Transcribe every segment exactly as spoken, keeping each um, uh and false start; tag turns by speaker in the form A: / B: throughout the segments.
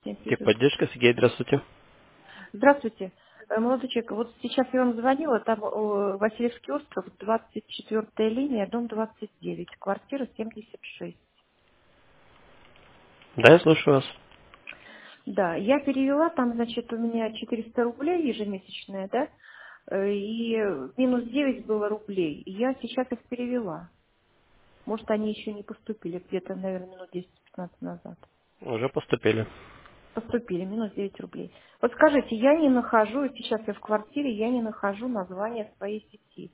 A: семь плюс.
B: Техподдержка, Сергей, здравствуйте.
A: Здравствуйте. Э, Молодой человек, вот сейчас я вам звонила, там э, Васильевский остров, двадцать четвёртая линия, дом двадцать девять, квартира семьдесят шесть.
B: Да, я слушаю вас.
A: Да, я перевела, там, значит, у меня четыреста рублей ежемесячная, да, э, и минус девять было рублей. И я сейчас их перевела. Может, они еще не поступили, где-то, наверное, минут десять-пятнадцать назад.
B: Уже поступили.
A: Поступили, минус девять рублей. Вот скажите, я не нахожу, сейчас я в квартире, я не нахожу название своей сети.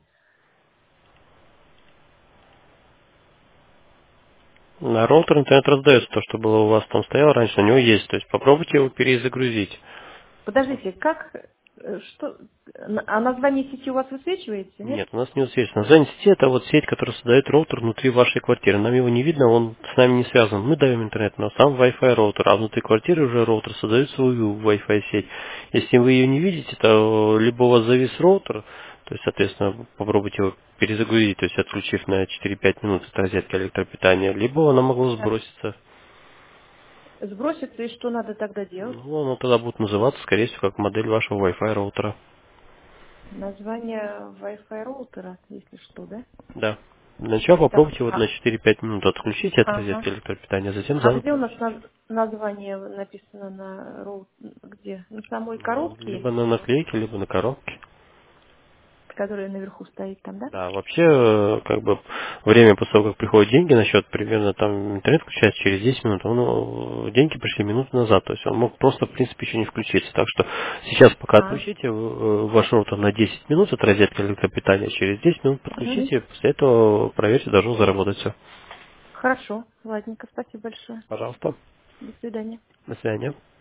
B: На роутер интернет раздается то, что было у вас там стояло раньше, на него есть. То есть попробуйте его перезагрузить.
A: Подождите, как, э, что, н- а название сети у вас высвечивается, нет?
B: Нет, у нас не высвечивается. Название сети это вот сеть, которая создает роутер внутри вашей квартиры. Нам его не видно, он с нами не связан. Мы даем интернет, но сам Wi-Fi роутер, а внутри квартиры уже роутер создает свою Wi-Fi сеть. Если вы ее не видите, то либо у вас завис роутер, то есть, соответственно, попробуйте его перезагрузить, то есть отключив на четыре-пять минут от розетки электропитания, либо она могла
A: Так.
B: сброситься.
A: Сбросится, и что надо тогда делать?
B: Ну, оно тогда будет называться, скорее всего, как модель вашего Wi-Fi роутера.
A: Название Wi-Fi роутера, если что, да?
B: Да. Для начала
A: Так,
B: попробуйте вот на
A: а,
B: четыре-пять минут отключить от
A: ага.
B: розетки электропитания, затем
A: А
B: заново
A: где у нас
B: подключите.
A: наз- название написано на роут, где? На самой
B: Ну,
A: коробке
B: либо
A: или
B: на
A: где?
B: наклейке, либо на коробке.
A: Которая наверху стоит там, да?
B: Да, вообще, э, как бы, время после того, как приходят деньги на счет, примерно там интернет включается через десять минут, он, э, деньги пришли минуту назад, то есть он мог просто, в принципе, еще не включиться. Так что сейчас пока
A: А,
B: отключите э, ваш роутер на десять минут от розетки электропитания, через десять минут
A: мгм.
B: подключите, после этого, проверьте, должно заработать все.
A: Хорошо, ладненько, спасибо большое.
B: Пожалуйста.
A: До свидания.
B: До свидания.